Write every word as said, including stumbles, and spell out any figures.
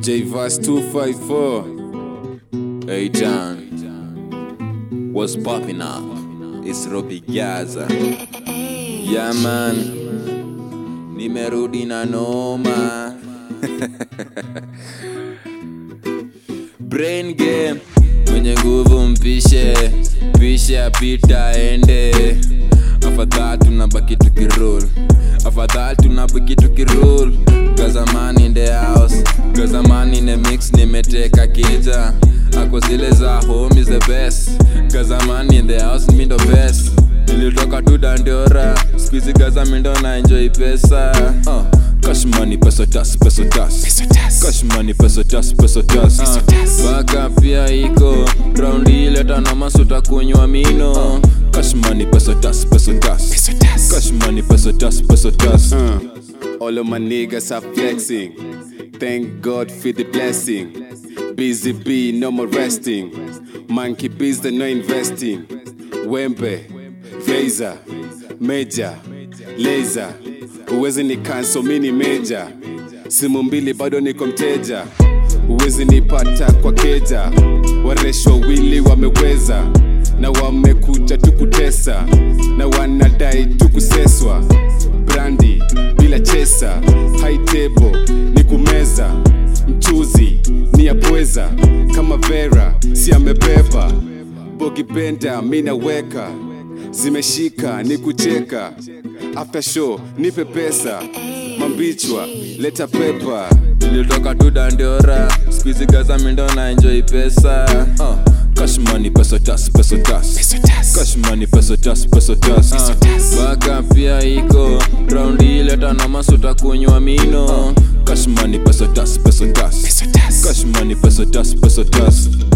J-Verse two five four. Hey John, what's popping up? It's Robbie Gaza. Yeah man, nimerudi na noma. Brain game, mwenye nguvu mpishe, pisha pita ende. Afadhali tunabaki tukiroll, afadhali tunabaki tukiroll. Gaza man in the house, Gaza man in the mix, nimeteka kija. Ako zile za home is the best. Gaza man in the house, mi ndo best. Nilitoka tu Dandora, squeezy Gaza mi ndo na enjoy pesa. uh. Cash money, peso tas, peso tas. Cash money, peso tas, peso tas. uh. Baka pia iko, round ile tana masuta kunywa mino. uh. Cash money, peso tas, peso tas. Cash money, peso tas, peso tas. uh. All of my niggas are flexing. Thank God for the blessing. Busy bee, no more resting. Monkey bees, they no investing. Wembe, Veza, Major, Laser. Uwezi ni cancel mini major. Simu mbili bado niko mteja. Uwezi nipata kwa keja. Waresho wawili wameweza, na wamekuja tukutesa, na wanadai tukuseswa. Brandy bila chesa, high table ni kumeza. Mchuzi ni ya pweza, kama Vera si amebeba. Bogi benda mina weka, zimeshika ni kucheka. After show nipe pesa, mambichwa leta pepa. Nilitoka tu Dandora, squeezy Gaza mi ndo na enjoy pesa. uh. Cash money, peso tas, peso tas. Cash money, peso tas, peso tas. uh. Baka pia iko, round ile tana masuta kunywa mino. uh. Cash money, peso tas, peso tas. Cash money, peso tas, peso tas.